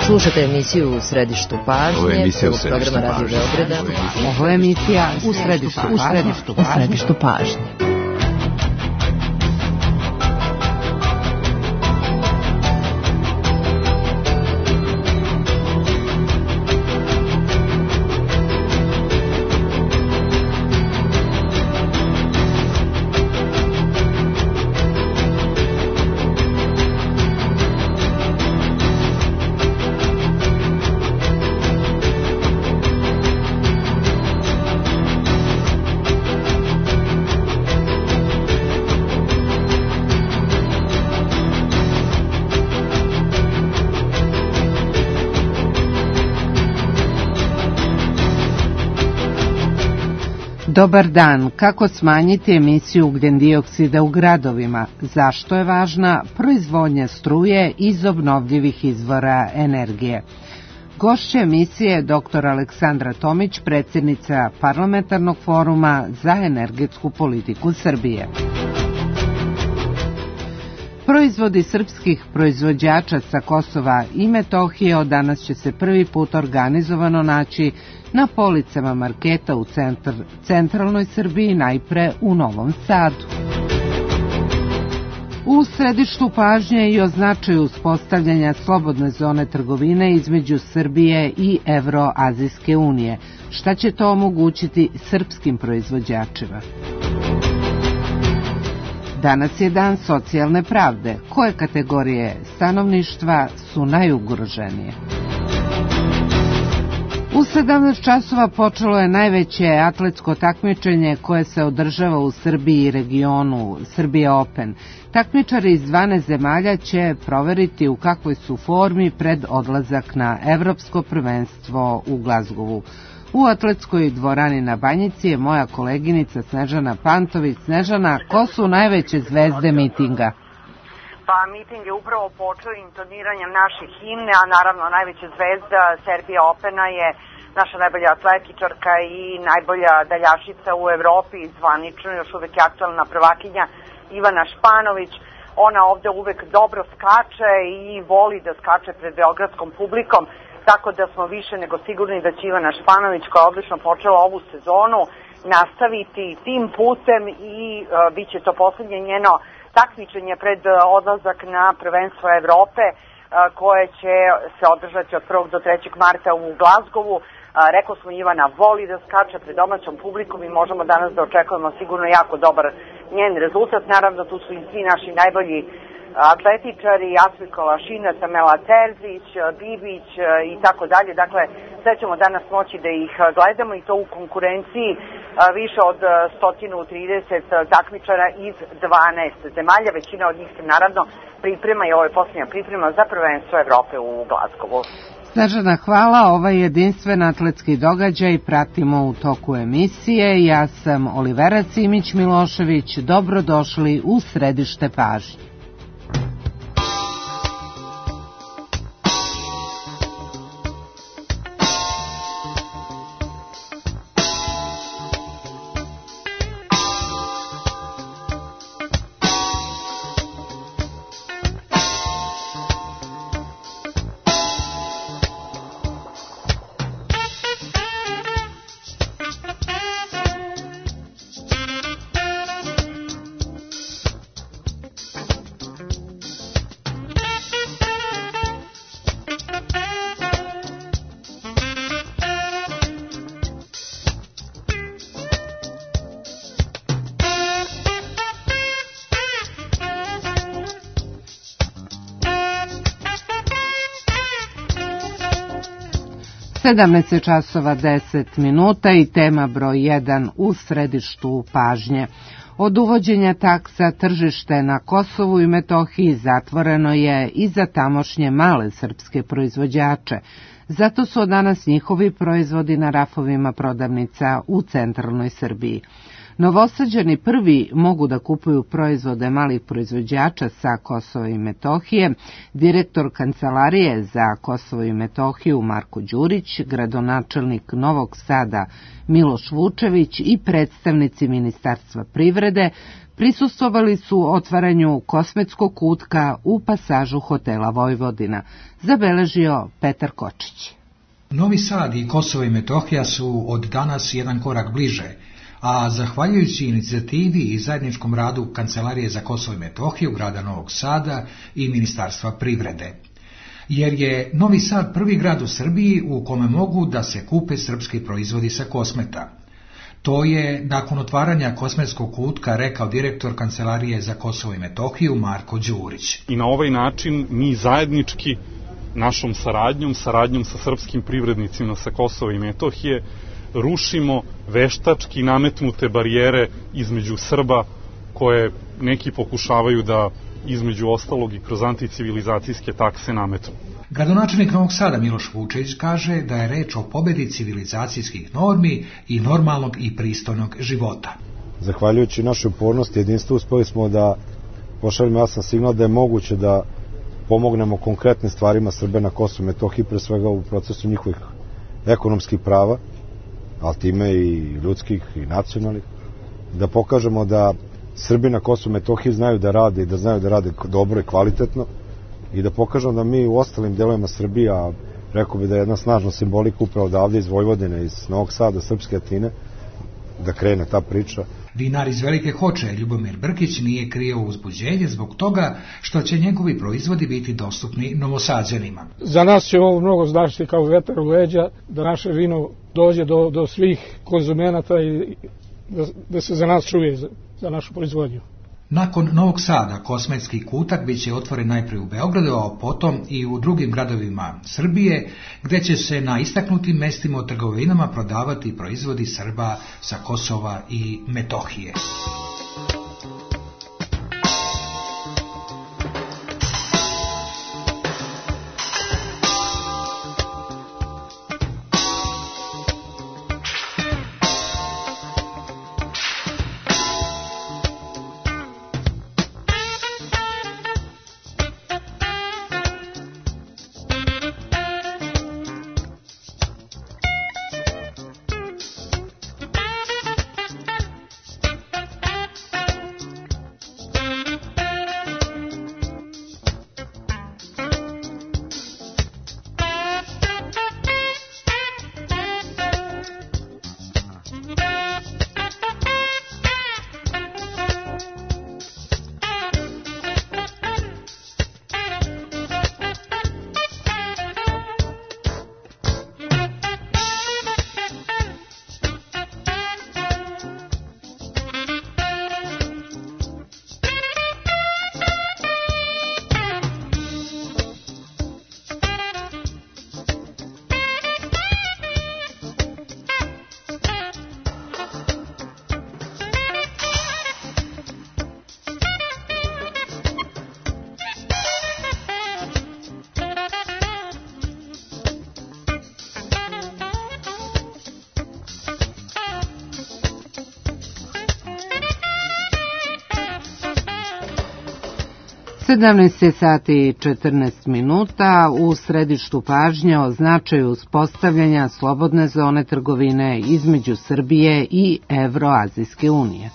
Slušate emisiju U središtu pažnje, programa Radio Beograda. Ovo je emisija U središtu pažnje. Dobar dan. Kako smanjiti emisiju ugljen-dioksida u gradovima? Zašto je važna proizvodnja struje iz obnovljivih izvora energije? Gošća emisije je dr. Aleksandra Tomić, predsjednica Parlamentarnog foruma za energetsku politiku Srbije. Proizvodi srpskih proizvođača sa Kosova i Metohije od danas će se prvi put organizovano naći na policama marketa u centralnoj Srbiji, najpre u Novom Sadu. U središtu pažnje i o značaju uspostavljanja slobodne zone trgovine između Srbije i Evroazijske unije. Šta će to omogućiti srpskim proizvođačima? Danas je dan socijalne pravde. Koje kategorije stanovništva su najugroženije? U 17 časova počelo je najveće atletsko takmičenje koje se održava u Srbiji i regionu, Srbija Open. Takmičari iz 12 zemalja će proveriti u kakvoj su formi pred odlazak na evropsko prvenstvo u Glazgovu. U atletskoj dvorani na Banjici je moja koleginica Snežana Pantović. Snežana, ko su najveće zvezde mitinga? Pa miting je upravo počeo intoniranjem naše himne, a naravno najveća zvezda Serbia Opena je naša najbolja atletičarka i najbolja daljašica u Evropi, zvanično još uvek je aktualna prvakinja Ivana Španović. Ona ovde uvek dobro skače i voli da skače pred beogradskom publikom, tako da smo više nego sigurni da će Ivana Španović, koja je odlično počela ovu sezonu, nastaviti tim putem i bit će to poslednje njeno takmičenje pred odlazak na prvenstvo Evrope koje će se održati od 1. do 3. marta u Glazgovu. Rekao smo, Ivana voli da skače pred domaćom publikom i možemo danas da očekujemo sigurno jako dobar njen rezultat. Naravno, tu su i svi naši najbolji atletičari, Asmiko Lašina, Tamela Terzić, Bibić i tako dalje. Dakle, sve ćemo danas moći da ih gledamo i to u konkurenciji više od 130 takmičara iz 12 zemalja. Većina od njih se naravno priprema i ovo je posljednja priprema za prvenstvo Evrope u Glazgovu. Snežana, hvala. Ovaj jedinstven atletski događaj pratimo u toku emisije. Ja sam Olivera Simić-Milošević. Dobrodošli u središte pažnje. časova 10 minuta i tema broj 1 u središtu pažnje. Od uvođenja taksa tržište na Kosovu i Metohiji zatvoreno je i za tamošnje male srpske proizvođače. Zato su od danas njihovi proizvodi na rafovima prodavnica u centralnoj Srbiji. Novosađani prvi mogu da kupuju proizvode malih proizvođača sa Kosova i Metohije. Direktor Kancelarije za Kosovo i Metohiju Marko Đurić, gradonačelnik Novog Sada Miloš Vučević i predstavnici Ministarstva privrede prisustvovali su otvaranju kosmetskog kutka u pasažu hotela Vojvodina, zabeležio Petar Kočić. Novi Sad i Kosovo i Metohija su od danas jedan korak bliže, a zahvaljujući inicijativi i zajedničkom radu Kancelarije za Kosovo i Metohiju grada Novog Sada i Ministarstva privrede. Jer je Novi Sad prvi grad u Srbiji u kome mogu da se kupe srpski proizvodi sa Kosmeta. To je nakon otvaranja kosmetskog kutka rekao direktor Kancelarije za Kosovo i Metohiju Marko Đurić. I na ovaj način mi zajednički našom saradnjom sa srpskim privrednicima sa Kosova i Metohije rušimo veštački nametnute barijere između Srba koje neki pokušavaju da između ostalog i kroz anticivilizacijske takse nametnu. Gradonačelnik Novog Sada Miloš Vučević kaže da je reč o pobedi civilizacijskih normi i normalnog i pristojnog života. Zahvaljujući našoj upornosti i jedinstvu uspeli smo da pošaljemo jasan signal da je moguće da pomognemo konkretnim stvarima Srbe na Kosovu i Metohiji, pre svega u procesu njihovih ekonomskih prava, ali time i ljudskih i nacionalnih, da pokažemo da Srbi na Kosovu i Metohiji znaju da rade i da znaju da rade dobro i kvalitetno i da pokažemo da mi u ostalim delovima Srbije, a rekao bi da je jedna snažna simbolika upravo odavde iz Vojvodine, iz Novog Sada, Srpske Atine, da krene ta priča. Vinar iz Velike Hoče Ljubomir Brkić nije krio uzbuđenje zbog toga što će njegovi proizvodi biti dostupni Novosađanima. Za nas će ovo mnogo značiti kao vetar u leđa, da naše vino dođe do svih konzumenata i da se za nas čuje, za našu proizvodnju. Nakon Novog Sada, kosmetski kutak biće otvoren najprije u Beogradu, a potom i u drugim gradovima Srbije, gde će se na istaknutim mestima u trgovinama prodavati proizvodi Srba sa Kosova i Metohije. sati i 14 minuta u središtu pažnje o značaju uspostavljanja slobodne zone trgovine između Srbije i Evroazijske unije.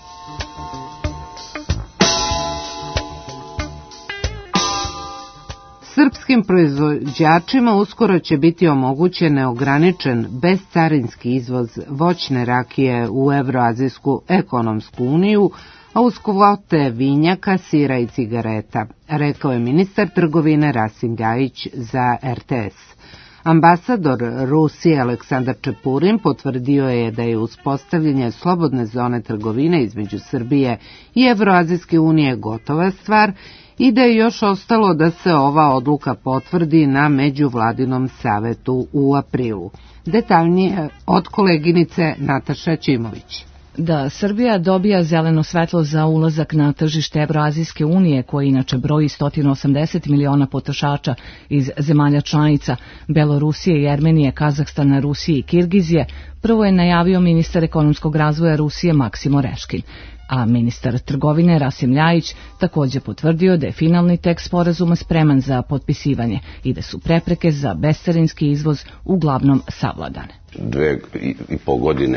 Srpskim proizvođačima uskoro će biti omogućen neograničen bezcarinski izvoz voćne rakije u Evroazijsku ekonomsku uniju, a uz kvote vinjaka, sira i cigareta, rekao je ministar trgovine Rasim Ljajić za RTS. Ambasador Rusije Aleksandar Čepurin potvrdio je da je uspostavljanje slobodne zone trgovine između Srbije i Evroazijske unije gotova stvar i da je još ostalo da se ova odluka potvrdi na međuvladinom savetu u aprilu. Detaljnije od koleginice Nataša Ćimović. Da Srbija dobija zeleno svetlo za ulazak na tržište Evroazijske unije, koje inače broji 180 miliona potrošača iz zemalja članica Belorusije, Jermenije, Kazahstana, Rusije i Kirgizije, prvo je najavio ministar ekonomskog razvoja Rusije Maksim Oreškin, a ministar trgovine Rasim Ljajić takođe potvrdio da je finalni tekst sporazuma spreman za potpisivanje i da su prepreke za bescarinski izvoz uglavnom savladane. 2,5 godine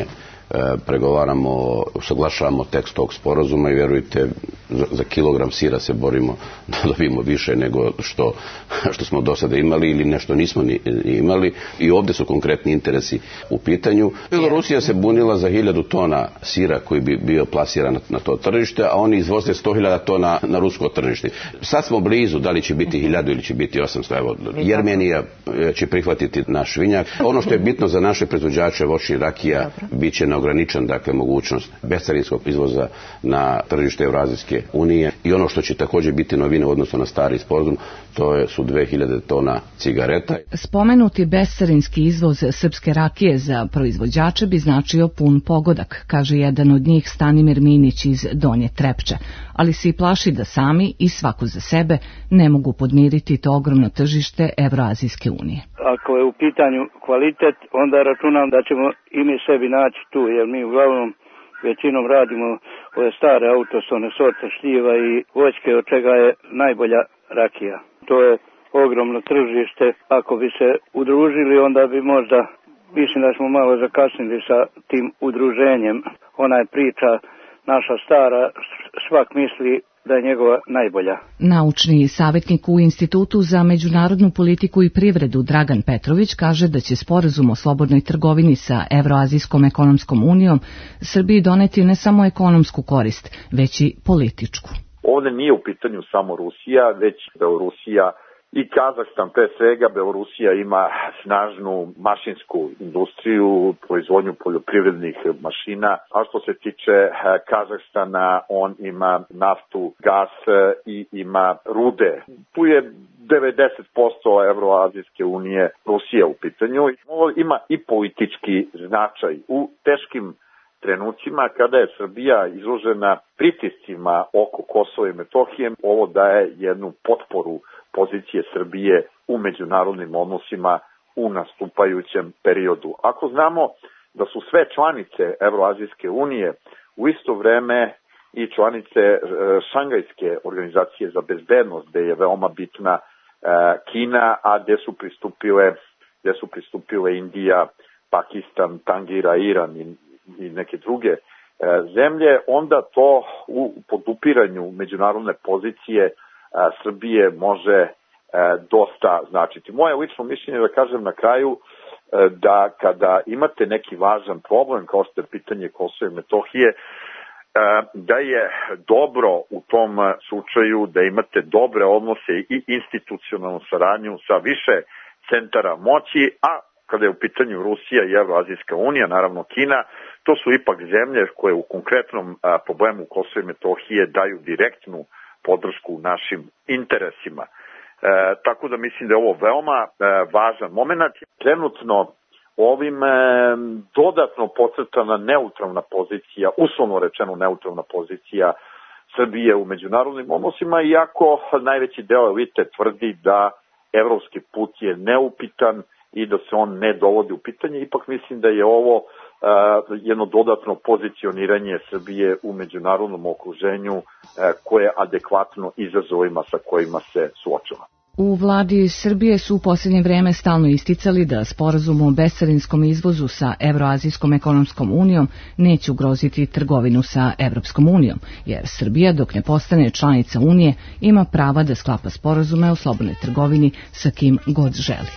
pregovaramo, usaglašavamo tekst tog sporazuma i vjerujte, za kilogram sira se borimo da dobijemo više nego što smo do sada imali ili nešto nismo imali i ovdje su konkretni interesi u pitanju. Belorusija se bunila za 1000 tona sira koji bi bio plasiran na to tržište, a oni izvoze 100.000 tona na rusko tržište. Sad smo blizu, da li će biti 1000 ili će biti 800. Evo, Jermenija će prihvatiti naš vinjak. Ono što je bitno za naše proizvođače voća i rakija, bit će neograničen, dakle, mogućnost bescarinskog izvoza na tržište Evroazijske unije i ono što će također biti novine u odnosu na stari sporazum, to su 2000 tona cigareta. Spomenuti bescarinski izvoz srpske rakije za proizvođače bi značio pun pogodak, kaže jedan od njih Stanimir Minić iz Donje Trepče, ali se i plaši da sami i svako za sebe ne mogu podmiriti to ogromno tržište Evroazijske unije. Ako je u pitanju kvalitet, onda računam da ćemo i mi sebi naći tu, jer mi uglavnom većinom radimo ove stare autosone sorte šljiva i voćke, od čega je najbolja rakija. To je ogromno tržište. Ako bi se udružili, onda bi možda, mislim da smo malo zakasnili sa tim udruženjem. Ona je priča naša stara, svak misli da je njegova najbolja. Naučni savjetnik u Institutu za međunarodnu politiku i privredu Dragan Petrović kaže da će sporazum o slobodnoj trgovini sa Evroazijskom ekonomskom unijom Srbiji doneti ne samo ekonomsku korist, već i političku. Ovdje nije u pitanju samo Rusija, već Belorusija i Kazahstan, pre svega. Belorusija ima snažnu mašinsku industriju, proizvodnju poljoprivrednih mašina, a što se tiče Kazahstana, on ima naftu, gas i ima rude. Tu je 90% Evroazijske unije Rusija u pitanju. Ovo ima i politički značaj u teškim trenucima kada je Srbija izložena pritiscima oko Kosova i Metohije. Ovo daje jednu potporu pozicije Srbije u međunarodnim odnosima u nastupajućem periodu. Ako znamo da su sve članice Evroazijske unije u isto vreme i članice Šangajske organizacije za bezbednost, gde je veoma bitna Kina, a gde su pristupile Indija, Pakistan, Tangira, Iran i neke druge zemlje, onda to u podupiranju međunarodne pozicije Srbije može dosta značiti. Moje lično mišljenje, da kažem na kraju, da kada imate neki važan problem, kao što je pitanje Kosova i Metohije, da je dobro u tom slučaju da imate dobre odnose i institucionalnu saradnju sa više centara moći, a kada je u pitanju Rusija i Evroazijska unija, naravno Kina, to su ipak zemlje koje u konkretnom problemu Kosova i Metohije daju direktnu podršku našim interesima. Tako da mislim da je ovo veoma važan moment. Trenutno ovim dodatno podcrtana neutralna pozicija, uslovno rečeno neutralna pozicija Srbije u međunarodnim odnosima, iako najveći deo elite tvrdi da evropski put je neupitan i da se on ne dovodi u pitanje, ipak mislim da je ovo jedno dodatno pozicioniranje Srbije u međunarodnom okruženju koje je adekvatno izazovima sa kojima se suočava. U vladi Srbije su u posljednje vreme stalno isticali da sporazum o bescarinskom izvozu sa Evroazijskom ekonomskom unijom neće ugroziti trgovinu sa Evropskom unijom, jer Srbija, dok ne postane članica unije, ima prava da sklapa sporazume o slobodnoj trgovini sa kim god želi.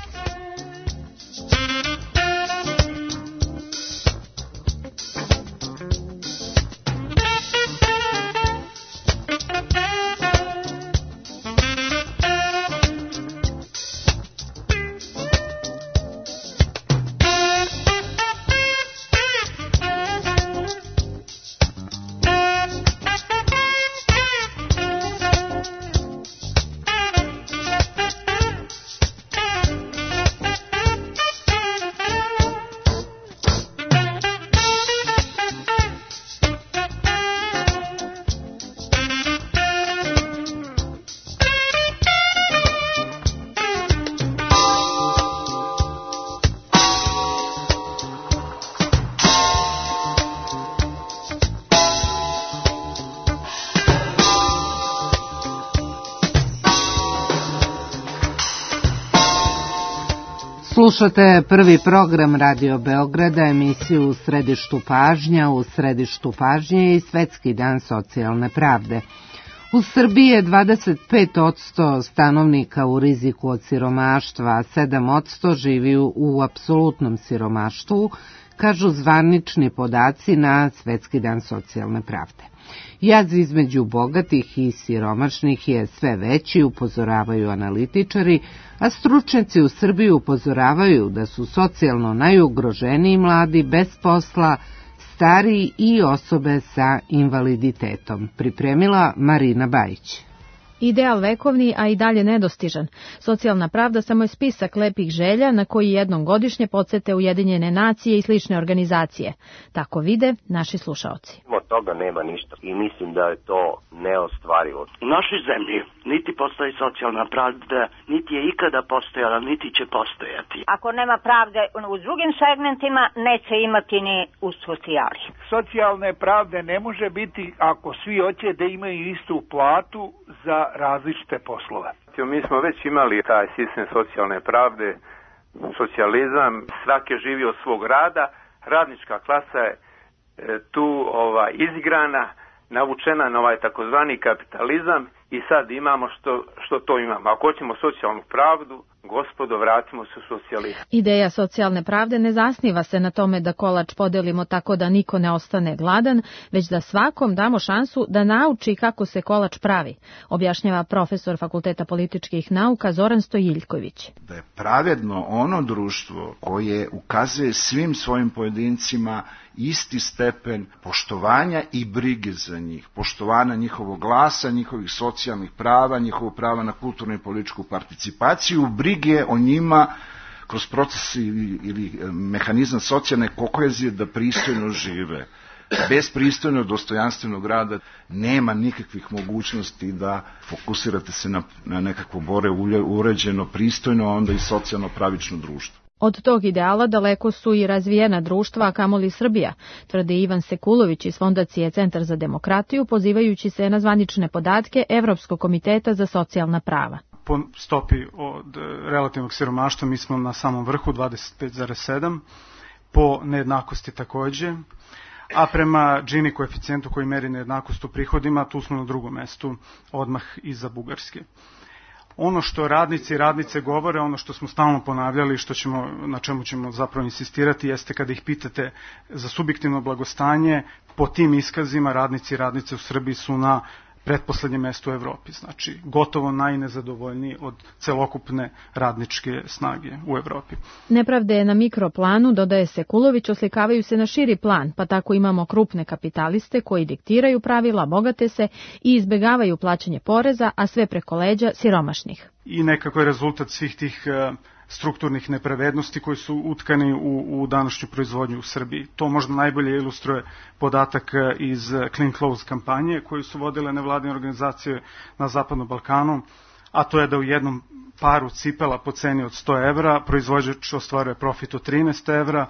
Slušate prvi program Radio Beograda, emisiju U središtu pažnja. U središtu pažnje i Svetski dan socijalne pravde. U Srbiji je 25% stanovnika u riziku od siromaštva, a 7% živi u apsolutnom siromaštvu, kažu zvanični podaci na Svetski dan socijalne pravde. Jaz između bogatih i siromašnih je sve veći, upozoravaju analitičari, a stručnjaci u Srbiji upozoravaju da su socijalno najugroženiji mladi bez posla, stariji i osobe sa invaliditetom. Pripremila Marina Bajić. Ideal vekovni, a i dalje nedostižan. Socijalna pravda samo je spisak lepih želja na koji jednom godišnje podsete Ujedinjene nacije i slične organizacije. Tako vide naši slušaoci. Od toga nema ništa i mislim da je to neostvarivo. U našoj zemlji niti postoji socijalna pravda, niti je ikada postojala, niti će postojati. Ako nema pravde u drugim segmentima, neće imati ni u socijali. Socijalne pravde ne može biti ako svi hoće da imaju istu platu za različite poslove. Mi smo već imali taj sistem socijalne pravde, socijalizam, svaki živi od svog rada, radnička klasa je tu izigrana, navučena na ovaj takozvani kapitalizam i sad imamo što to imamo. Ako hoćemo socijalnu pravdu, gospodo, vratimo se u socijalizam. Ideja socijalne pravde ne zasniva se na tome da kolač podelimo tako da niko ne ostane gladan, već da svakom damo šansu da nauči kako se kolač pravi, objašnjava profesor Fakulteta političkih nauka Zoran Stojiljković. Da je pravedno ono društvo koje ukazuje svim svojim pojedincima isti stepen poštovanja i brige za njih, poštovanja njihovog glasa, njihovih socijalnih prava, njihovog prava na kulturnu i političku participaciju, brige o njima kroz proces ili mehanizam socijalne kohezije da pristojno žive. Bez pristojnog, dostojanstvenog rada nema nikakvih mogućnosti da fokusirate se na nekakvo bore uređeno, pristojno, a onda i socijalno pravično društvo. Od tog ideala daleko su i razvijena društva, a kamoli Srbija, tvrdi Ivan Sekulović iz Fondacije Centar za demokratiju, pozivajući se na zvanične podatke Evropskog komiteta za socijalna prava. Po stopi od relativnog siromaštva mi smo na samom vrhu 25,7, po nejednakosti takođe, a prema Gini koeficijentu koji meri nejednakost u prihodima, tu smo na drugom mestu, odmah iza Bugarske. Ono što radnici i radnice govore, ono što smo stalno ponavljali, na čemu ćemo zapravo insistirati, jeste kada ih pitate za subjektivno blagostanje, po tim iskazima radnici i radnice u Srbiji su na pretposlednjem mestu u Evropi, znači gotovo najnezadovoljniji od celokupne radničke snage u Evropi. Nepravde na mikroplanu, dodaje Sekulović, oslikavaju se na širi plan, pa tako imamo krupne kapitaliste koji diktiraju pravila, bogate se i izbegavaju plaćanje poreza, a sve preko leđa siromašnih. I nekako je rezultat svih tih strukturnih nepravednosti koji su utkani u današnju proizvodnju u Srbiji. To možda najbolje ilustruje podatak iz Clean Clothes kampanje koju su vodile nevladine organizacije na Zapadnom Balkanu, a to je da u jednom paru cipela po ceni od 100 evra proizvođač ostvaruje profit od 13 evra,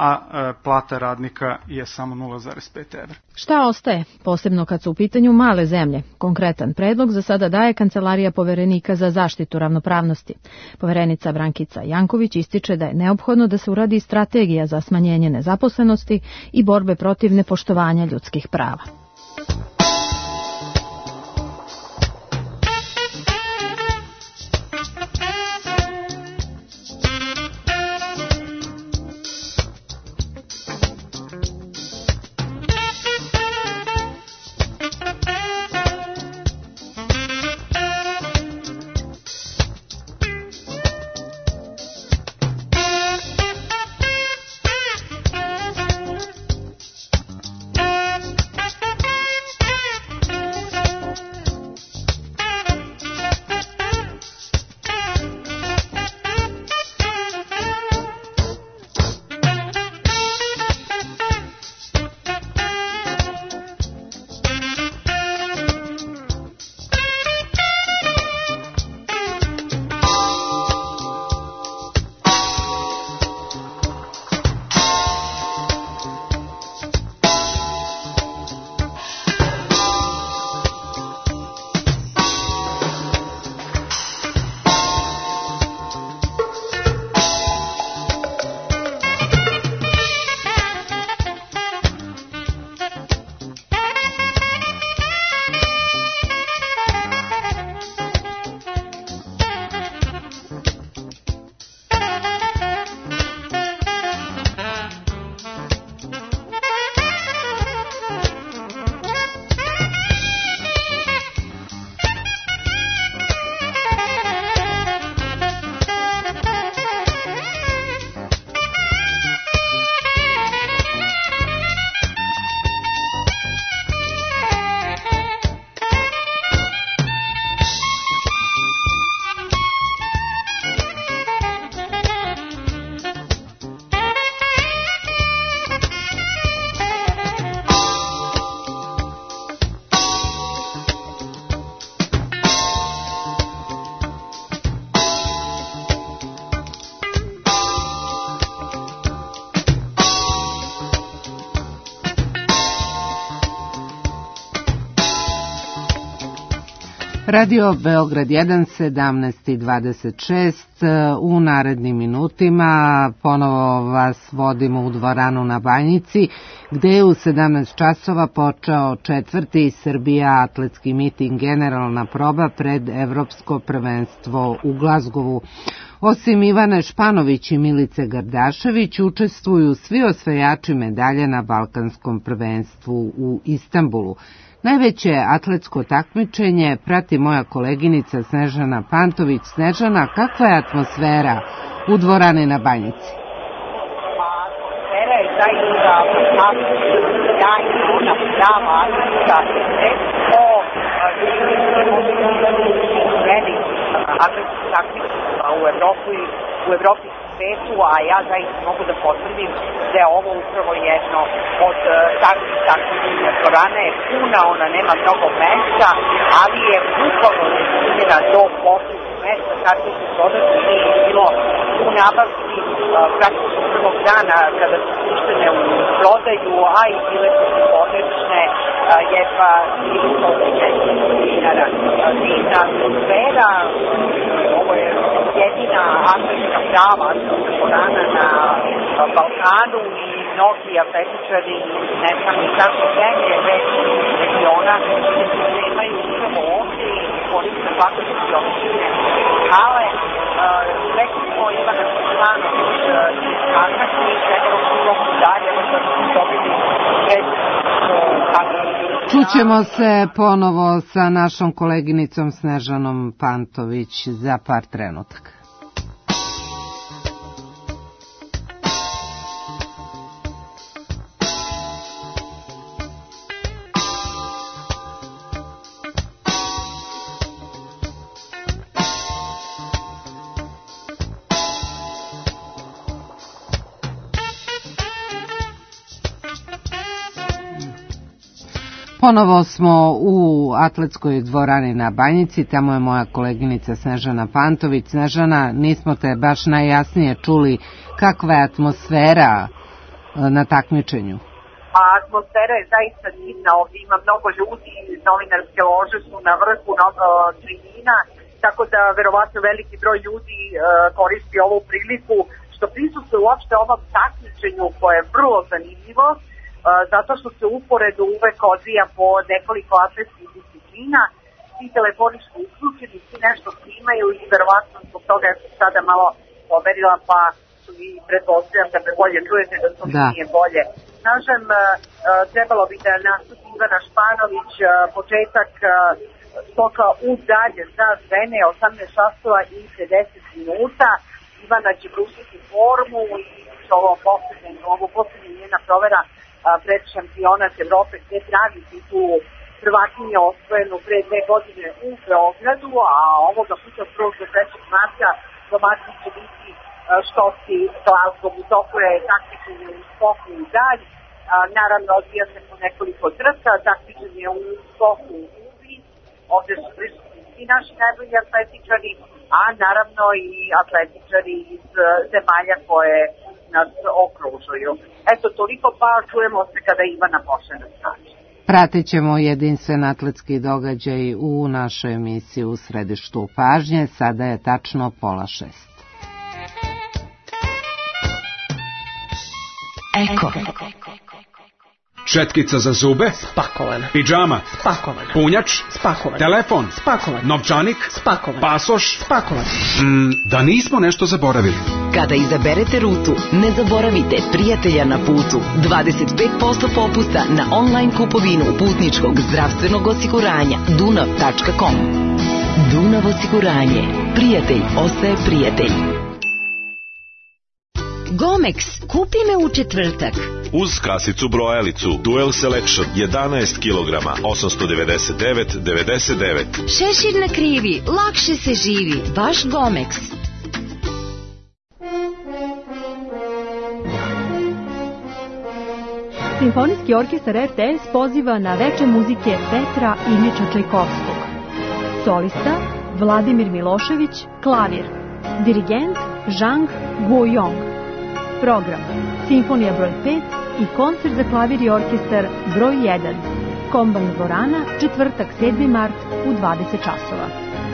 a plata radnika je samo 0,5 evra. Šta ostaje, posebno kad su u pitanju male zemlje? Konkretan predlog za sada daje Kancelarija poverenika za zaštitu ravnopravnosti. Poverenica Brankica Janković ističe da je neophodno da se uradi strategija za smanjenje nezaposlenosti i borbe protiv nepoštovanja ljudskih prava. Radio Beograd 1, 17:26. U narednim minutima ponovo vas vodimo u dvoranu na Banjici, gde je u 17 časova počeo 4. Srbija atletski miting, generalna proba pred Evropsko prvenstvo u Glazgovu. Osim Ivane Španović i Milice Gardašević, učestvuju svi osvajači medalje na Balkanskom prvenstvu u Istanbulu. Najveće atletsko takmičenje prati moja koleginica Snežana Pantović. Snežana, kakva je atmosfera u dvorani na Banjici? Atmosfera je zaista sjajna, ona prava atletika. Atletsko takmičenja u Evropi svetu, a ja zaista mogu da potvrdim da je ovo upravo jedno od takvih takmičenja. Dvorana je puna, ona nema mnogo mesta, ali je bukvalno ispunjena do poslednjeg mesta, kako se dodatno nije bilo u nabavci praktično prvog dana kada su puštene u prodaju, a i bile su odlične, jedva i dinara. Divna atmosfera, ovo je jedina atletska prava dvorana na Balkanu i mnogi atletičari ne samo iz naše zemlje, već regiona se pripremaju upravo ovdje i koriste svakako obične hale. Rekli smo Ivana Španović iz Kazahnji, četvrlo dalje, da su dobili Čućemo se ponovo sa našom koleginicom Snežanom Pantović za par trenutaka. Ponovo smo u atletskoj dvorani na Banjici, tamo je moja koleginica Snežana Pantović. Snežana, nismo te baš najjasnije čuli, kakva je atmosfera na takmičenju? Atmosfera je zaista divna, ovdje ima mnogo ljudi, novinarske lože su na vrhu tribina, tako da verovatno veliki broj ljudi koristi ovu priliku što prisustuje uopšte ovom takmičenju koje je vrlo zanimljivo, zato što se uporedu uvek odvija po nekoliko atletskih disciplina, svi telefoni su uključeni, svi nešto snimaju i verovatno zbog toga ja sam sada malo pomerila, pa su i pretpostavljam da me bolje čujete, da to nije bolje. Kažem, trebalo bi da nastupi Ivana Španović, početak skoka u dalje za žene, 18 časova i 50 minuta. Ivana će pružiti formu i ovo posljednje njena provera pred šampionat Evrope gde traži titulu prvakinje osvojenu pre 2 godine u Beogradu, a ovoga puta 1. do 3. marta domaćin će biti Škotski Glasgow. U toku je takmičenje u skoku u dalj, naravno odvija se po nekoliko trka, takmičenje u skoku u vis, ovde su prisutni svi naši najbolji atletičari, a naravno i atletičari iz zemalja koje nas okružuju. Eto, toliko, pa čujemo se kada Ivana počne da skače. Pratit ćemo jedinstven atletski događaj u našoj emisiji U središtu pažnje. Sada je tačno 5:30. Eko. Četkica za zube? Spakovana. Pidžama? Spakovana. Punjač? Spakovan. Telefon? Spakovan. Novčanik? Spakovan. Pasoš? Spakovan. Da nismo nešto zaboravili. Kada izaberete rutu, ne zaboravite prijatelja na putu. 25% popusta na online kupovinu putničkog zdravstvenog osiguranja dunav.com. Dunav osiguranje. Prijatelj ostaje prijatelj. Gomex, kupi me u četvrtak. Uz kasicu brojalicu Dual Selection 11 kg 899,99. Šešir na krivi, lakše se živi. Vaš Gomex. Simfonijski orkestar RTS poziva na veče muzike Petra Iljiča Čajkovskog. Solista Vladimir Milošević, klavir. Dirigent Zhang Guoyong. Program Simfonija broj 5 i koncert za klavir i orkestar broj 1. Komban dvorana, četvrtak 7. mart u 20 časova.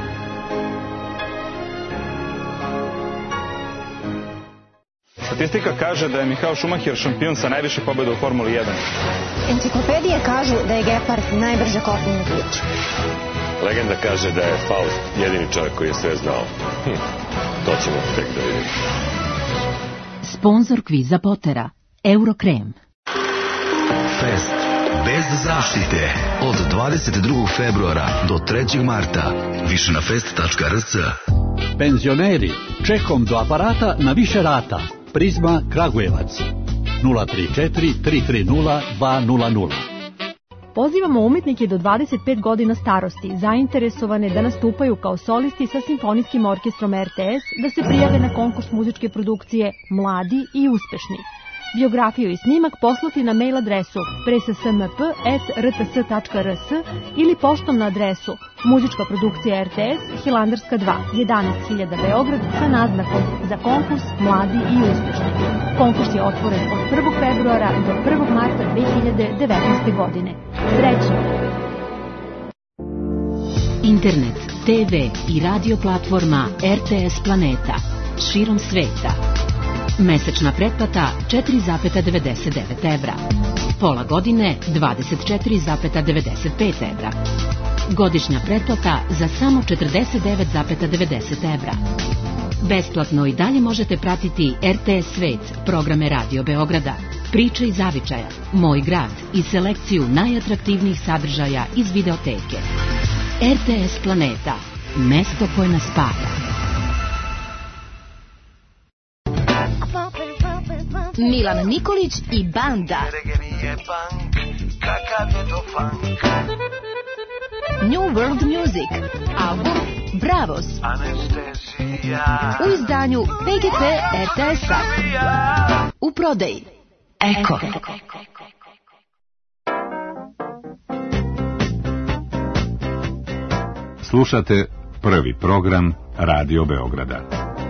Statistika kaže da je Michael Schumacher šampion sa najviše pobjeda u Formuli 1. Enciklopedije kažu da je Gepard najbrže kopneni ključ. Legenda kaže da je Faust jedini čovjek koji je sve znao. To ćemo tek da vidimo. Sponzor kviza Potera, Eurokrem. Fest bez zaštite od 22. februara do 3. marta. Više na fest.rs. Penzioneri, čekom do aparata na više rata. Prizma Kragujevac 034 330 200. Pozivamo umetnike do 25 godina starosti, zainteresovane da nastupaju kao solisti sa Simfonijskim orkestrom RTS, da se prijave na konkurs muzičke produkcije Mladi i uspešni. Biografiju i snimak poslati na mail adresu prssmp@rts.rs ili poštom na adresu Muzička produkcija RTS, Hilandarska 2, 11.000 Beograd sa naznakom za konkurs Mladi i uspešni. Konkurs je otvoren od 1. februara do 1. marta 2019. godine. Srećno! Internet, TV i radio platforma RTS Planeta širom sveta. Mesečna pretplata 4,99 evra. Pola godine 24,95 evra. Godišnja pretplata za samo 49,90 evra. Besplatno i dalje možete pratiti RTS Svet, programe Radio Beograda, Priče iz zavičaja, Moj grad i selekciju najatraktivnijih sadržaja iz videoteke. RTS Planeta, mesto koje nas spaja. Milan Nikolić i banda. New World Music. Album Bravos. U izdanju PGP RTS-a. U prodaji Eko. Slušate prvi program Radio Beograda.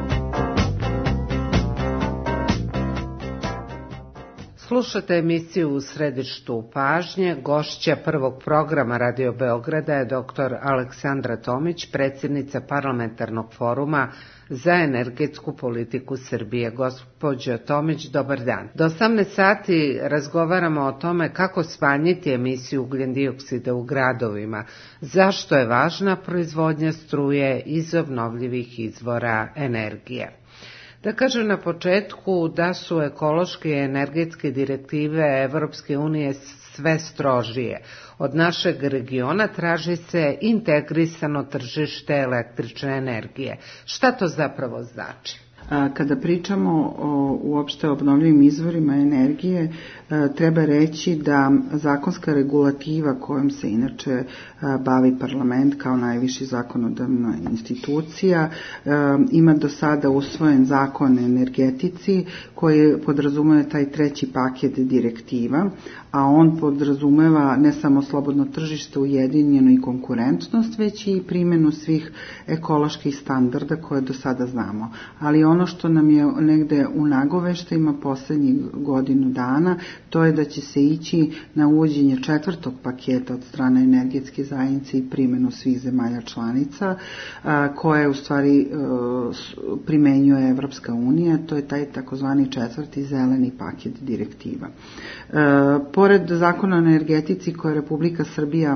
Slušate emisiju U središtu pažnje. Gošća prvog programa Radio Beograda je dr. Aleksandra Tomić, predsjednica Parlamentarnog foruma za energetsku politiku Srbije. Gospođo Tomić, dobar dan. Do 18 sati razgovaramo o tome kako smanjiti emisiju ugljendioksida u gradovima, zašto je važna proizvodnja struje iz obnovljivih izvora energije. Da kažem na početku da su ekološke i energetske direktive Evropske unije sve strožije. Od našeg regiona traži se integrisano tržište električne energije. Šta to zapravo znači? Kada pričamo uopšte o obnovljivim izvorima energije, treba reći da zakonska regulativa kojom se inače bavi parlament kao najviši zakonodavna institucija ima do sada usvojen zakon o energetici koji podrazumeva taj treći paket direktiva, a on podrazumeva ne samo slobodno tržište, ujedinjeno i konkurentnost, već i primjenu svih ekoloških standarda koje do sada znamo. Ali ono što nam je negde u nagoveštajima poslednjih godinu dana, to je da će se ići na uvođenje četvrtog paketa od strane energetske zajednice i primjenu svih zemalja članica, koje u stvari primenjuje Evropska unija, to je taj takozvani četvrti zeleni paket direktiva. Pored zakona o energetici koje Republika Srbija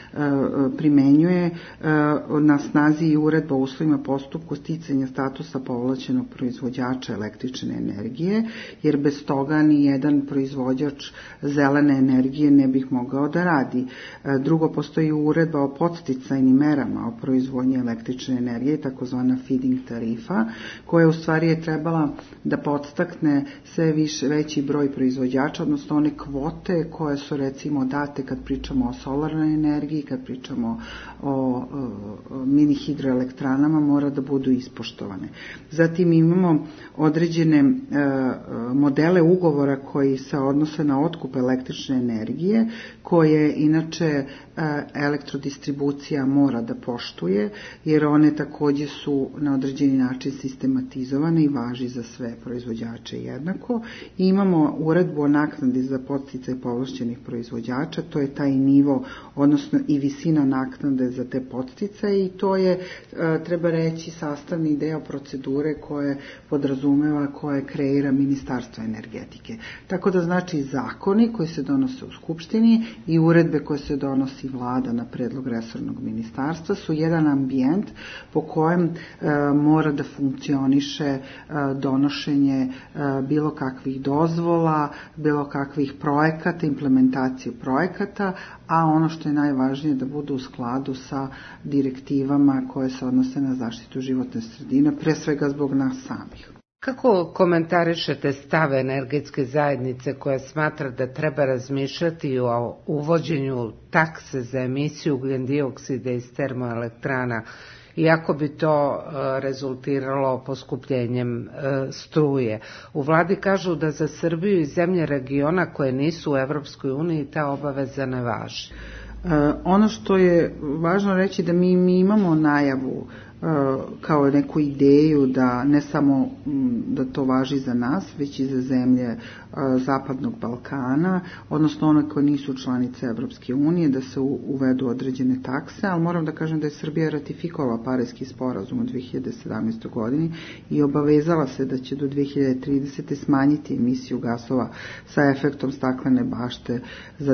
primenjuje, na snazi i uredba o uslovima postupku sticanja statusa povlašćenog proizvođača električne energije, jer bez toga ni jedan proizvođač zelene energije ne bih mogao da radi. Drugo, postoji uredba o podsticajnim merama o proizvodnji električne energije, takozvana feeding tarifa, koja u stvari je trebala da podstakne sve veći broj proizvođača, odnosno one kvote koje su recimo date kad pričamo o solarnoj energiji energiji, kad pričamo o mini hidroelektranama, mora da budu ispoštovane. Zatim imamo određene modele ugovora koji se odnose na otkup električne energije, koje inače elektrodistribucija mora da poštuje, jer one takođe su na određeni način sistematizovane i važi za sve proizvođače jednako. I imamo uredbu o naknadi za podsticaj povlašćenih proizvođača, to je taj nivo, odnosno i visina naknade za te podsticaje, i to je, treba reći, sastavni deo procedure koje podrazumeva, koje kreira Ministarstvo energetike. Tako da znači zakoni koji se donose u Skupštini i uredbe koje se donosi Vlada na predlog resornog ministarstva su jedan ambijent po kojem mora da funkcioniše donošenje bilo kakvih dozvola, bilo kakvih projekata, implementaciju projekata, a ono što je najvažnije da budu u skladu sa direktivama koje se odnose na zaštitu životne sredine, pre svega zbog nas samih. Kako komentarišete stav energetske zajednice koja smatra da treba razmišljati o uvođenju takse za emisiju ugljendioksida iz termoelektrana, iako bi to rezultiralo poskupljenjem struje? U vladi kažu da za Srbiju i zemlje regiona koje nisu u Evropskoj uniji ta obaveza ne važi. Ono što je važno reći da mi imamo najavu kao neku ideju da ne samo da to važi za nas, već i za zemlje Zapadnog Balkana, odnosno one koje nisu članice Evropske unije, da se uvedu određene takse, ali moram da kažem da je Srbija ratifikovala Pariski sporazum u 2017. godini i obavezala se da će do 2030. smanjiti emisiju gasova sa efektom staklene bašte za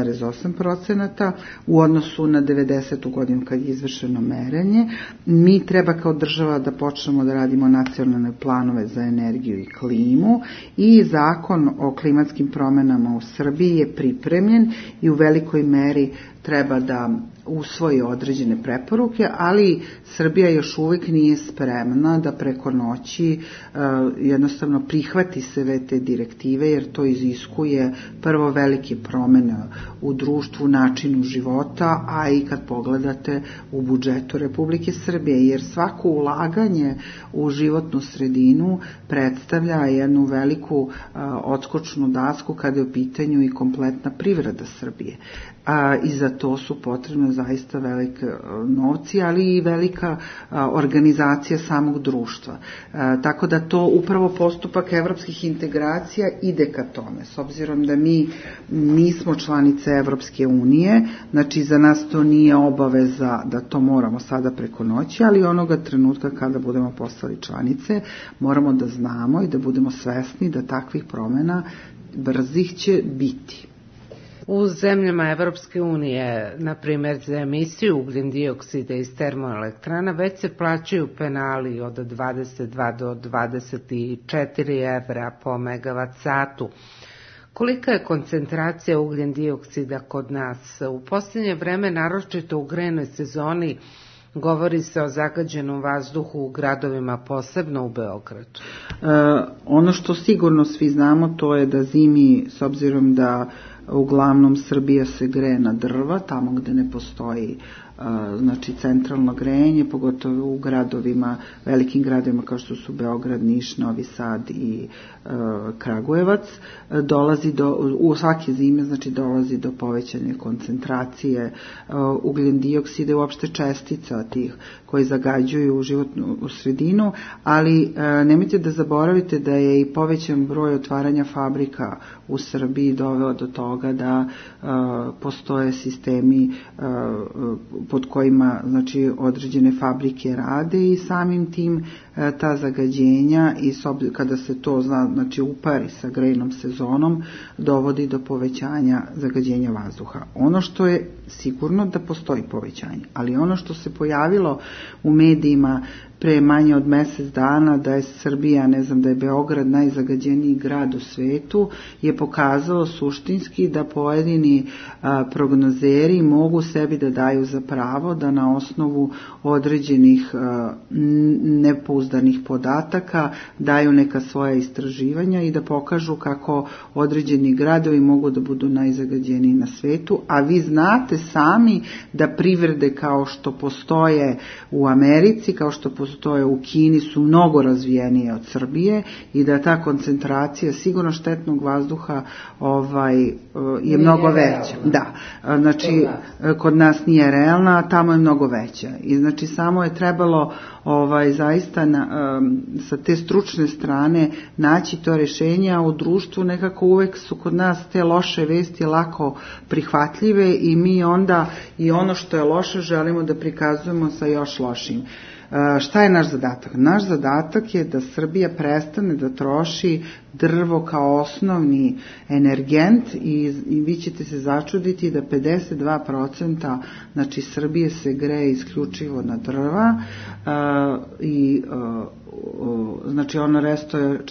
9,8% u odnosu na 90. godinu kad je izvršeno merenje. Mi treba kao država da počnemo da radimo nacionalne planove za energiju i klimu, i zakon o klimatskim promenama u Srbiji je pripremljen i u velikoj meri treba da usvoji određene preporuke, ali Srbija još uvijek nije spremna da preko noći jednostavno prihvati sve te direktive, jer to iziskuje prvo velike promene u društvu, načinu života, a i kad pogledate u budžetu Republike Srbije, jer svako ulaganje u životnu sredinu predstavlja jednu veliku odskočnu dasku kada je u pitanju i kompletna privreda Srbije. I za to su potrebne zaista velike novci, ali i velika organizacija samog društva. Tako da to upravo postupak evropskih integracija ide ka tome. S obzirom da mi nismo članice Evropske unije, znači za nas to nije obaveza da to moramo sada preko noći, ali onoga trenutka kada budemo postali članice, moramo da znamo i da budemo svesni da takvih promjena brzih će biti. U zemljama Evropske unije, na primjer za emisiju ugljendioksida iz termoelektrana, već se plaćaju penali od 22 do 24 evra po megavat satu. Kolika je koncentracija ugljendioksida kod nas? U posljednje vreme, naročito u grejnoj sezoni, govori se o zagađenom vazduhu u gradovima, posebno u Beogradu. Ono što sigurno svi znamo, to je da zimi, s obzirom da uglavnom Srbija se greje na drva, tamo gde ne postoji znači centralno grejanje, pogotovo u gradovima, velikim gradovima kao što su Beograd, Niš, Novi Sad i Kragujevac, dolazi u svake zime znači dolazi do povećanja koncentracije ugljendioksida i uopšte čestica tih koji zagađuju životnu sredinu, ali nemojte da zaboravite da je i povećan broj otvaranja fabrika u Srbiji doveo do toga da postoje sistemi pod kojima znači određene fabrike rade i samim tim ta zagađenja i kada se to znači upari sa grejnom sezonom dovodi do povećanja zagađenja vazduha. Ono što je sigurno da postoji povećanje, ali ono što se pojavilo u medijima pre manje od mesec dana da je Srbija, ne znam, da je Beograd najzagađeniji grad u svetu, je pokazao suštinski da pojedini prognozeri mogu sebi da daju za pravo da na osnovu određenih nepouzdanih podataka daju neka svoja istraživanja i da pokažu kako određeni gradovi mogu da budu najzagađeniji na svetu, a vi znate sami da privrede kao što postoje u Americi, kao što postoje u Kini su mnogo razvijenije od Srbije i da ta koncentracija sigurno štetnog vazduha je mnogo veća. Da, znači kod nas nije realna, a tamo je mnogo veća. I znači samo je trebalo zaista sa te stručne strane naći to rješenje, a u društvu nekako uvek su kod nas te loše vesti lako prihvatljive i mi onda i ono što je loše želimo da prikazujemo sa još lošim. Šta je naš zadatak? Naš zadatak je da Srbija prestane da troši drvo kao osnovni energent i vi ćete se začuditi da 52% znači Srbije se greje isključivo na drva i znači ono resto je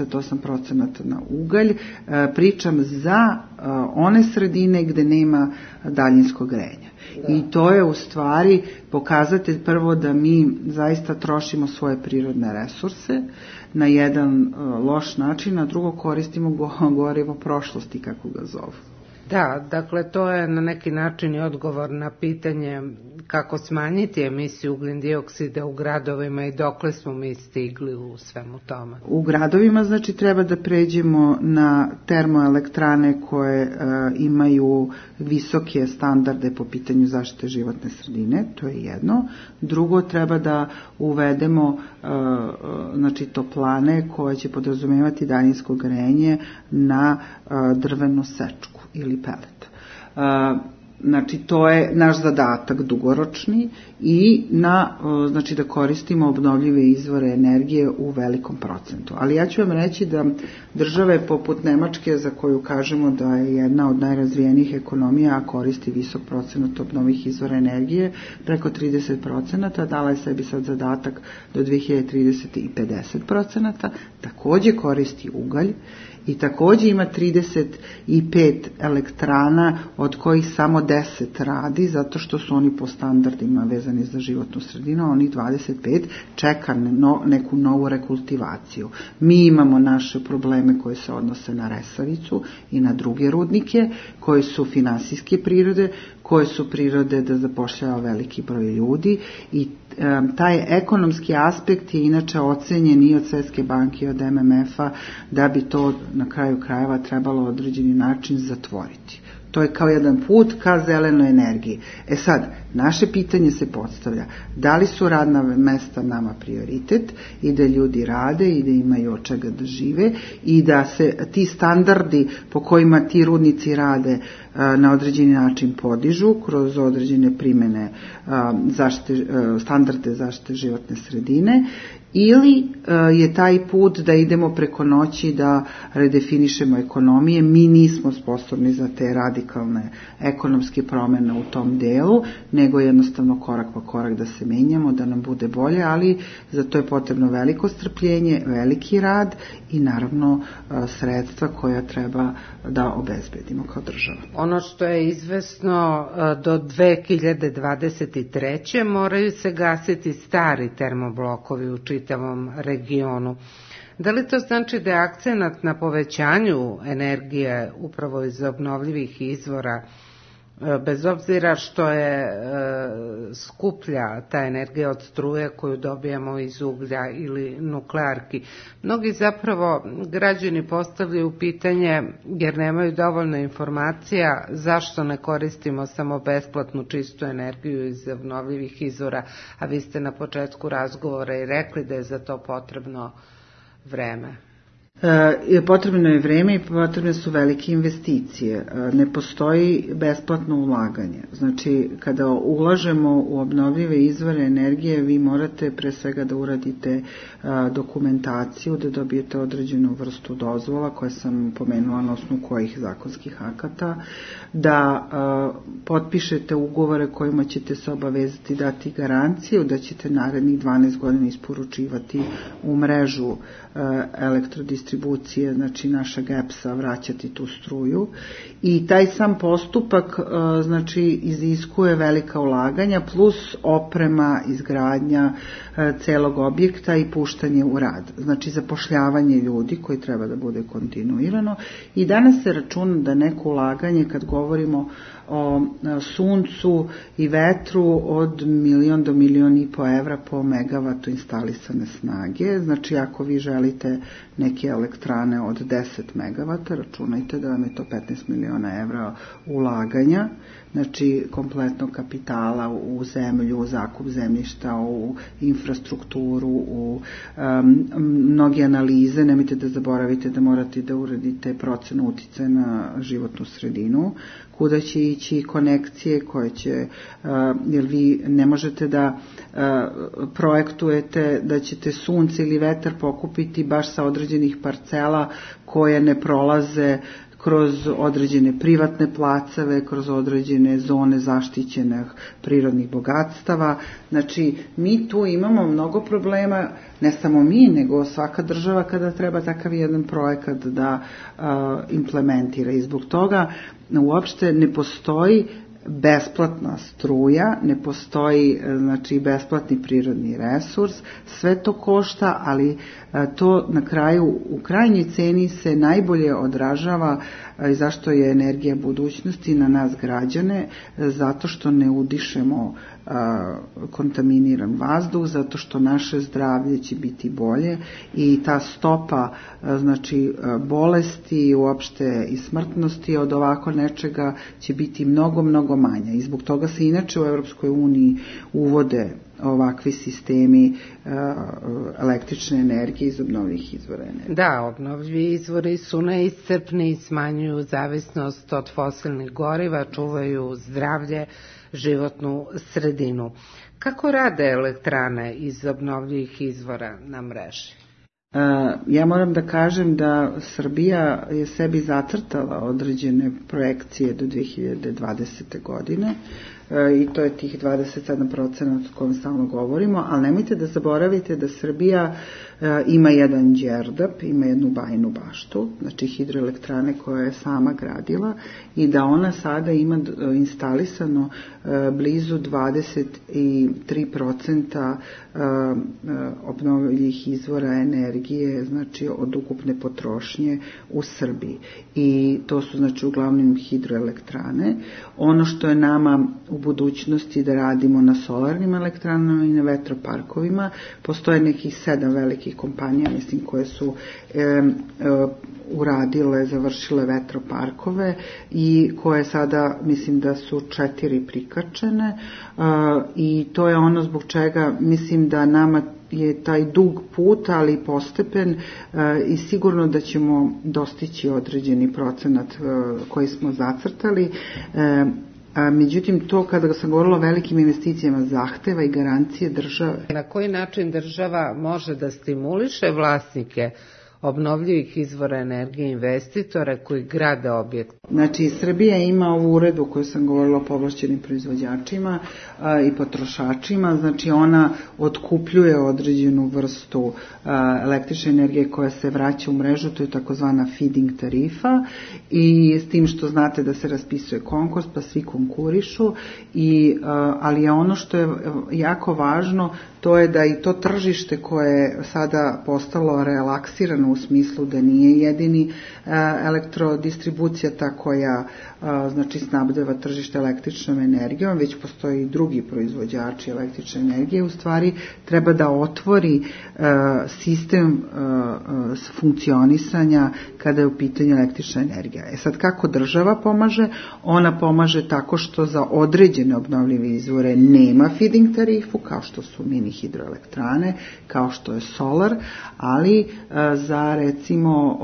48% na ugalj. Pričam za one sredine gde nema daljinskog grejanja. I to je u stvari pokazatelj prvo da mi zaista trošimo svoje prirodne resurse na jedan loš način, a drugo koristimo gorivo prošlosti, kako ga zovu. Da, dakle to je na neki način i odgovor na pitanje kako smanjiti emisiju ugljen dioksida u gradovima i dokle smo mi stigli u svemu tome. U gradovima znači treba da pređemo na termoelektrane koje imaju visoke standarde po pitanju zaštite životne sredine, to je jedno. Drugo, treba da uvedemo znači toplane koje će podrazumevati daljinsko grejanje na drvenu sečku ili pelet. Znači to je naš zadatak dugoročni i znači da koristimo obnovljive izvore energije u velikom procentu. Ali ja ću vam reći da države poput Nemačke, za koju kažemo da je jedna od najrazvijenijih ekonomija, a koristi visok procenat obnovljivih izvora energije, preko 30%, dala je sebi sad zadatak do 2030. i 50%, takođe koristi ugalj i takođe ima 35 elektrana od kojih samo 10 radi zato što su oni po standardima vezani za životnu sredinu, oni 25 čeka neku novu rekultivaciju. Mi imamo naše probleme koje se odnose na Resavicu i na druge rudnike koji su finansijske prirode, koje su prirode da zapošljava veliki broj ljudi i taj ekonomski aspekt je inače ocenjen i od Svetske banke i od MMF-a da bi to na kraju krajeva trebalo određeni način zatvoriti. To je kao jedan put ka zelenoj energiji. Sad, naše pitanje se postavlja da li su radna mesta nama prioritet i da ljudi rade i da imaju od čega da žive i da se ti standardi po kojima ti rudnici rade na određeni način podižu kroz određene primene standarde zaštite životne sredine ili je taj put da idemo preko noći da redefinišemo ekonomije. Mi nismo sposobni za te radikalne ekonomske promjene u tom delu, nego jednostavno korak po korak da se menjamo, da nam bude bolje, ali za to je potrebno veliko strpljenje, veliki rad i naravno sredstva koja treba da obezbedimo kao država. Ono što je izvesno, do 2023. moraju se gasiti stari termoblokovi u čitavom regionu. Da li to znači da je akcenat na povećanju energije upravo iz obnovljivih izvora, bez obzira što je skuplja ta energija od struje koju dobijamo iz uglja ili nuklearki? Mnogi zapravo građani postavljaju pitanje, jer nemaju dovoljno informacija, zašto ne koristimo samo besplatnu čistu energiju iz obnovljivih izvora, a vi ste na početku razgovora i rekli da je za to potrebno vreme. Potrebno je vreme i potrebne su velike investicije. Ne postoji besplatno ulaganje. Znači, kada ulažemo u obnovljive izvore energije, vi morate pre svega da uradite dokumentaciju, da dobijete određenu vrstu dozvola koje sam pomenula na osnovu kojih zakonskih akata, da potpišete ugovore kojima ćete se obavezati dati garanciju da ćete narednih 12 godina isporučivati u mrežu elektrodistribucije, znači našeg EPS-a, vraćati tu struju. I taj sam postupak znači iziskuje velika ulaganja plus oprema, izgradnja celog objekta i puštanje u rad. Znači zapošljavanje ljudi koji treba da bude kontinuirano. I danas se računa da neko ulaganje, kad govorimo o suncu i vetru, od 1.000.000 do 1.500.000 evra po megavatu instalisane snage. Znači ako vi želite neke elektrane od 10 megavata, računajte da vam je to 15 miliona evra ulaganja, znači kompletnog kapitala u zemlju, u zakup zemljišta, u infrastrukturu, u mnoge analize. Nemojte da zaboravite da morate da uradite procenu uticaja na životnu sredinu, kuda će ići konekcije koje će, jer vi ne možete da projektujete da ćete sunce ili vetar pokupiti baš sa određenih parcela koje ne prolaze kroz određene privatne placeve, kroz određene zone zaštićenih prirodnih bogatstava. Znači, mi tu imamo mnogo problema, ne samo mi, nego svaka država kada treba takav jedan projekat da implementira. I zbog toga uopšte ne postoji besplatna struja, ne postoji znači besplatni prirodni resurs, sve to košta, ali to na kraju u krajnjoj ceni se najbolje odražava i zašto je energija budućnosti na nas građane, zato što ne udišemo kontaminiran vazduh, zato što naše zdravlje će biti bolje i ta stopa znači bolesti uopšte i smrtnosti od ovako nečega će biti mnogo, mnogo manja. I zbog toga se inače u Europskoj uniji uvode ovakvi sistemi električne energije iz obnovljivih izvora energije. Da, obnovljivi izvori su neiscrpni, smanjuju zavisnost od fosilnih goriva, čuvaju zdravlje, životnu sredinu. Kako rade elektrane iz obnovljivih izvora na mreži? Ja moram da kažem da Srbija je sebi zacrtala određene projekcije do 2020. godine i to je tih 27% o kojem stalno govorimo, ali nemojte da zaboravite da Srbija ima jedan Đerdap, ima jednu bajnu baštu, znači hidroelektrane koje je sama gradila i da ona sada ima instalisano blizu 23% obnovljivih izvora energije, znači od ukupne potrošnje u Srbiji. I to su znači uglavnom hidroelektrane. Ono što je nama u budućnosti da radimo na solarnim elektranama i na vetroparkovima, postoje nekih 7 velikih kompanija, mislim, koje su uradile, završile vetroparkove i koje sada, mislim da su 4 prikačene i to je ono zbog čega mislim da nama je taj dug put, ali postepen i sigurno da ćemo dostići određeni procenat koji smo zacrtali. Međutim, to kada sam govorila o velikim investicijama zahteva i garancije države. Na koji način država može da stimuliše vlasnike obnovljivih izvora energije, investitore koji grade objekt? Znači, Srbija ima ovu uredbu koju sam govorila o povlašćenim proizvođačima i potrošačima, znači ona otkupljuje određenu vrstu električne energije koja se vraća u mrežu, to je takozvana feeding tarifa i s tim što znate da se raspisuje konkurs pa svi konkurišu, ali je ono što je jako važno, to je da i to tržište koje je sada postalo relaksirano u smislu da nije jedini elektrodistribucija ta koja znači snabdeva tržište električnom energijom, već postoji i drugi proizvođači električne energije, u stvari treba da otvori sistem funkcionisanja kada je u pitanju električna energija. Sad kako država pomaže? Ona pomaže tako što za određene obnovljive izvore nema feeding tarifu, kao što su mini hidroelektrane kao što je solar, ali za recimo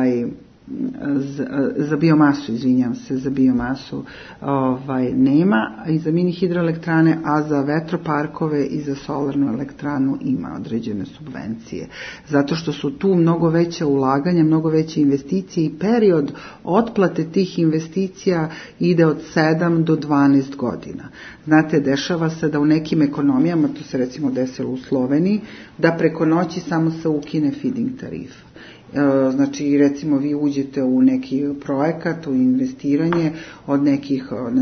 za biomasu, za biomasu nema i za mini hidroelektrane, a za vetroparkove i za solarnu elektranu ima određene subvencije. Zato što su tu mnogo veća ulaganja, mnogo veće investicije i period otplate tih investicija ide od 7 do 12 godina. Znate, dešava se da u nekim ekonomijama, to se recimo desilo u Sloveniji, da preko noći samo se ukine feed-in tarifa. Znači, recimo, vi uđete u neki projekat, u investiranje, od nekih,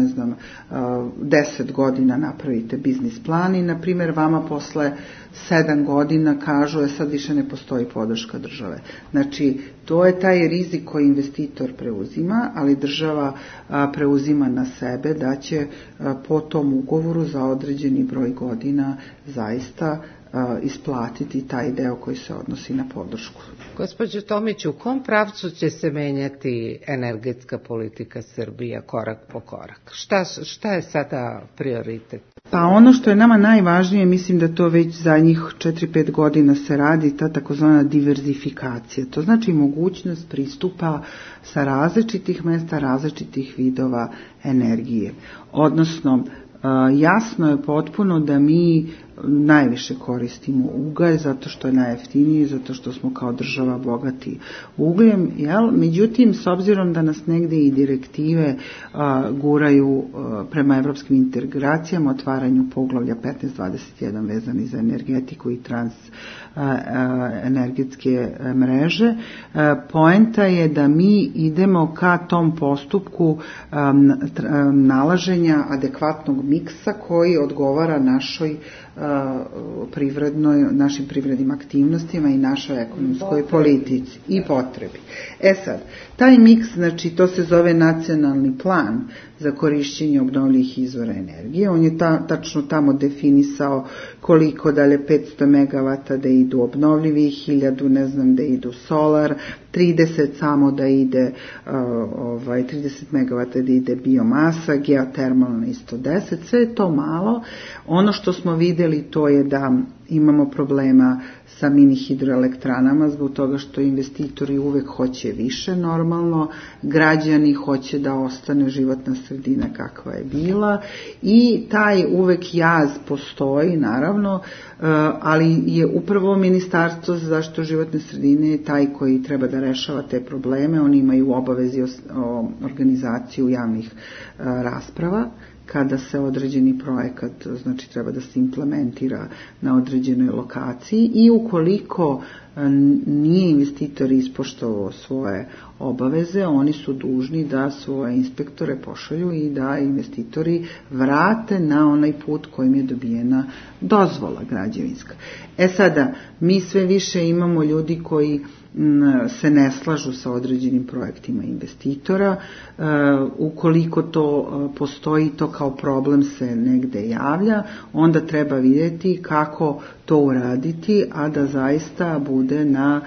10 godina napravite biznis plan i, na primjer, vama posle 7 godina kažu, sad više ne postoji podrška države. Znači, to je taj rizik koji investitor preuzima, ali država preuzima na sebe da će po tom ugovoru za određeni broj godina zaista isplatiti taj deo koji se odnosi na podršku. Gospođo Tomić, u kom pravcu će se menjati energetska politika Srbije korak po korak? Šta je sada prioritet? Pa ono što je nama najvažnije, mislim da to već zadnjih 4-5 godina se radi, ta takozvana diverzifikacija. To znači mogućnost pristupa sa različitih mesta, različitih vidova energije. Odnosno, jasno je potpuno da mi najviše koristimo ugalj zato što je najjeftiniji, zato što smo kao država bogati ugljem, međutim, s obzirom da nas negde i direktive guraju prema evropskim integracijama, otvaranju poglavlja 15-21 vezani za energetiku i energetske mreže, poenta je da mi idemo ka tom postupku nalaženja adekvatnog miksa koji odgovara našim privrednim aktivnostima i našoj ekonomskoj politici i potrebi. Sad, taj miks, znači to se zove nacionalni plan za korišćenje obnovljivih izvora energije. On je tačno tamo definisao koliko dalje 500 MW da idu obnovljivi, 1000 da idu solar, 30 samo da ide 30 MW da ide biomasa, geotermalna isto 10, sve je to malo. Ono što smo vidjeli to je da imamo problema sa mini hidroelektranama zbog toga što investitori uvek hoće više normalno, građani hoće da ostane životna sredina kakva je bila i taj uvek jaz postoji naravno, ali je upravo Ministarstvo za zaštitu životne sredine taj koji treba da rešava te probleme. Oni imaju obavezi o organizaciju javnih rasprava kada se određeni projekat, znači treba da se implementira na određenoj lokaciji i ukoliko nije investitor ispoštovao svoje obaveze, oni su dužni da svoje inspektore pošalju i da investitori vrate na onaj put kojim je dobijena dozvola građevinska. Sada, mi sve više imamo ljudi koji se ne slažu sa određenim projektima investitora. Ukoliko to postoji, to kao problem se negde javlja, onda treba vidjeti kako to uraditi, a da zaista bude na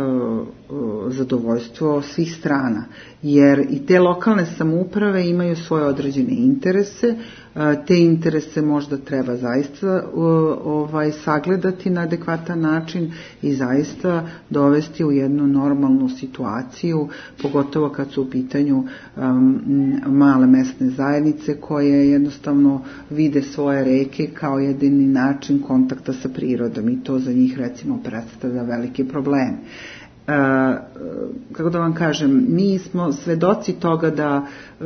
zadovoljstvo svih strana. Jer i te lokalne samouprave imaju svoje određene interese, te interese možda treba zaista sagledati na adekvatan način i zaista dovesti u jednu normalnu situaciju, pogotovo kad su u pitanju male mesne zajednice koje jednostavno vide svoje reke kao jedini način kontakta sa prirodom i to za njih recimo predstavlja veliki problem. Kako da vam kažem, mi smo svedoci toga da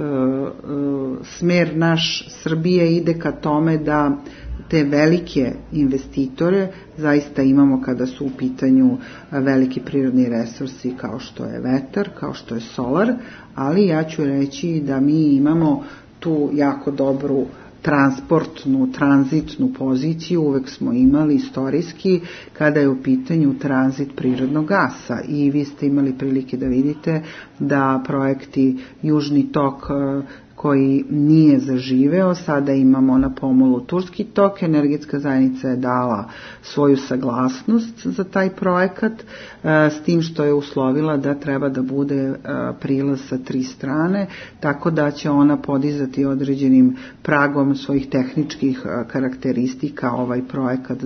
smer naš Srbije ide ka tome da te velike investitore zaista imamo kada su u pitanju veliki prirodni resursi kao što je vetar, kao što je solar, ali ja ću reći da mi imamo tu jako dobru tranzitnu poziciju, uvek smo imali istorijski kada je u pitanju tranzit prirodnog gasa i vi ste imali prilike da vidite da projekti Južni tok koji nije zaživeo. Sada imamo na pomolu Turski tok, energetska zajednica je dala svoju saglasnost za taj projekat, s tim što je uslovila da treba da bude prilaz sa 3 strane, tako da će ona podizati određenim pragom svojih tehničkih karakteristika ovaj projekat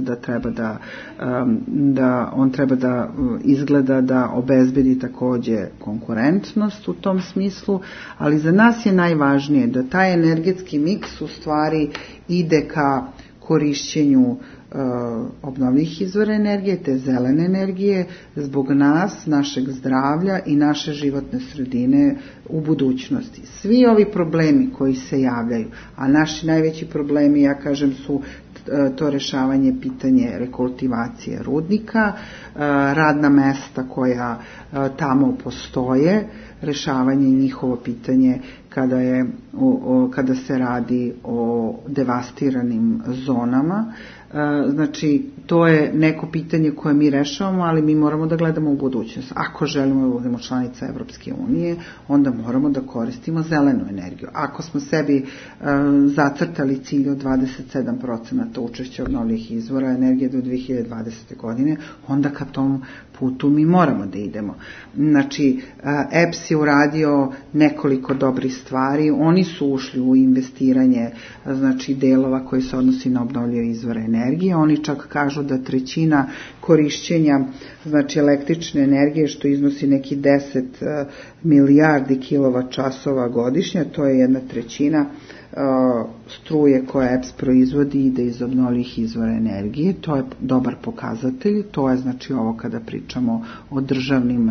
da on treba da izgleda da obezbedi takođe konkurentnost u tom smislu, ali za nas je najvažnije da taj energetski miks u stvari ide ka korišćenju obnovljivih izvora energije, te zelene energije, zbog nas, našeg zdravlja i naše životne sredine u budućnosti. Svi ovi problemi koji se javljaju, a naši najveći problemi, ja kažem, su to rešavanje pitanje rekultivacije rudnika, radna mesta koja tamo postoje, rešavanje njihovo pitanje kada se radi o devastiranim zonama. Znači, to je neko pitanje koje mi rešavamo, ali mi moramo da gledamo u budućnost. Ako želimo da budemo članica Evropske unije, onda moramo da koristimo zelenu energiju. Ako smo sebi zacrtali cilj od 27% učešća obnovljivih izvora energije do 2020. godine, onda ka tom putu mi moramo da idemo. Znači, EPS je uradio nekoliko dobrih stvari, oni su ušli u investiranje, znači, delova koji se odnosi na obnovljive izvore energije, oni čak kažu da 1/3 korišćenja, znači, električne energije, što iznosi neki 10 milijardi kilovat-časova godišnje, to je 1/3 struje koje EPS proizvodi ide iz obnovljivih izvora energije. To je dobar pokazatelj, to je znači ovo kada pričamo o državnim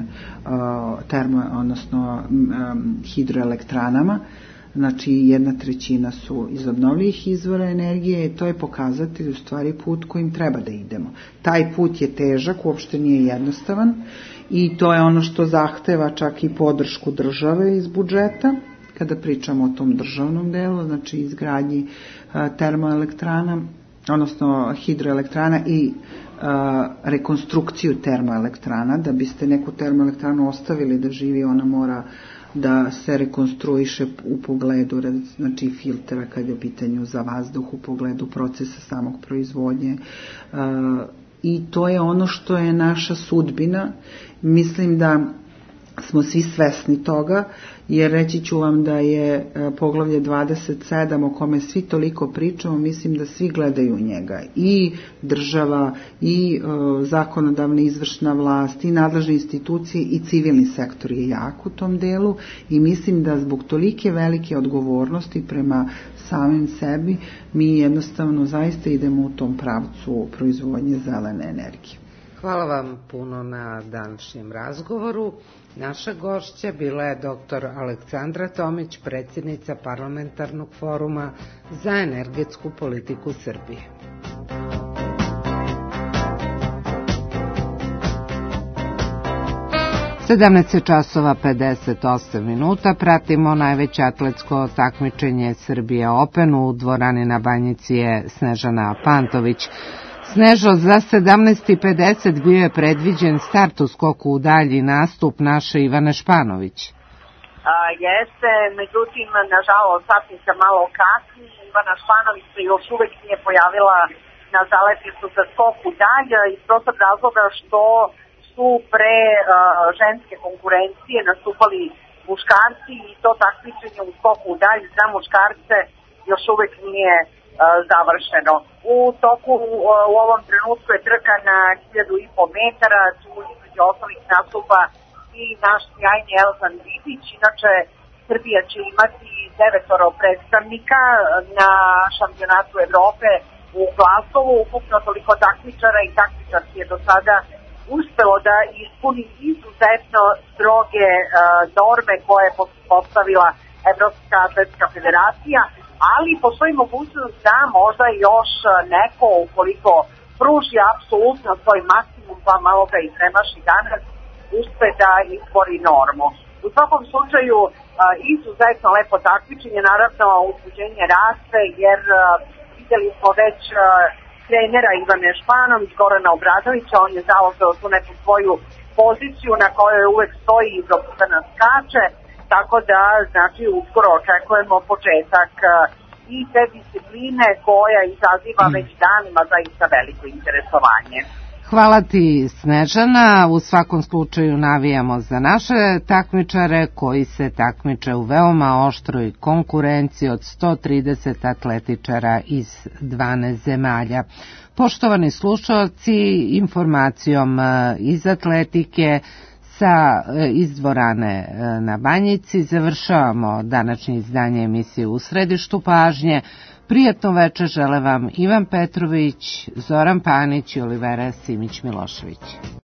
odnosno hidroelektranama, znači 1/3 su iz obnovljivih izvora energije i to je pokazatelj u stvari put kojim treba da idemo. Taj put je težak, uopšte nije jednostavan i to je ono što zahteva čak i podršku države iz budžeta, kada pričamo o tom državnom delu, znači izgradnji termoelektrana, odnosno hidroelektrana i rekonstrukciju termoelektrana. Da biste neku termoelektranu ostavili da živi, ona mora da se rekonstruiše u pogledu, znači, filtera kad je u pitanju za vazduh, u pogledu procesa samog proizvodnje. I to je ono što je naša sudbina. Mislim da smo svi svesni toga, jer reći ću vam da je poglavlje 27 o kome svi toliko pričamo, mislim da svi gledaju njega, i država, i zakonodavna izvršna vlast, i nadležne institucije, i civilni sektor je jak u tom delu i mislim da zbog tolike velike odgovornosti prema samim sebi mi jednostavno zaista idemo u tom pravcu proizvodnje zelene energije. Hvala vam puno na današnjem razgovoru. Naša gošća bila je dr. Aleksandra Tomić, predsjednica Parlamentarnog foruma za energetsku politiku Srbije. časova 58 minuta. Pratimo najveće atletsko takmičenje Srbije Open. U dvorani na Banjici je Snežana Pantović. Snežo, za 17:50 bio je predviđen start u skoku u dalji nastup naše Ivane Španović. Jeste, međutim, nažalost, satnica malo kasni. Ivana Španović se još uvek nije pojavila na zaletnicu za skok u dalje iz prostog razloga što su pre ženske konkurencije nastupali muškarci i to takmičenje u skoku u dalje za muškarce još uvek nije završeno. U toku u ovom trenutku je trka na 1500 metara, tu između osnovnih nastupa i naš sjajni Elzan Vidić. Inače, Srbija će imati 9 predstavnika na šampionatu Evrope u Glasovu, ukupno toliko takmičara i takmičarki je do sada uspelo da ispuni izuzetno stroge norme koje je postavila Evropska atletska federacija, ali postoji mogućnost da možda još neko, ukoliko pruži apsolutno svoj maksimum, pa malo ga i premaši danas, uspe da izbori normu. U svakom slučaju, izuzetno lepo takmičenje, naravno uzbuđenje raste, jer videli smo već trenera Ivane Španović, Gorana Obradovića, on je zauzeo tu neku svoju poziciju na kojoj uvek stoji i doputa nas skače, tako da znači uskoro očekujemo početak i te discipline koja izaziva već danima zaista veliko interesovanje. Hvala ti, Snežana. U svakom slučaju navijamo za naše takmičare koji se takmiče u veoma oštroj konkurenciji od 130 atletičara iz 12 zemalja. Poštovani slušalci, informacijom iz atletike iz dvorane na Banjici završavamo današnje izdanje emisije U središtu pažnje. Prijatno večer žele vam Ivan Petrović, Zoran Panić i Olivera Simić-Milošević.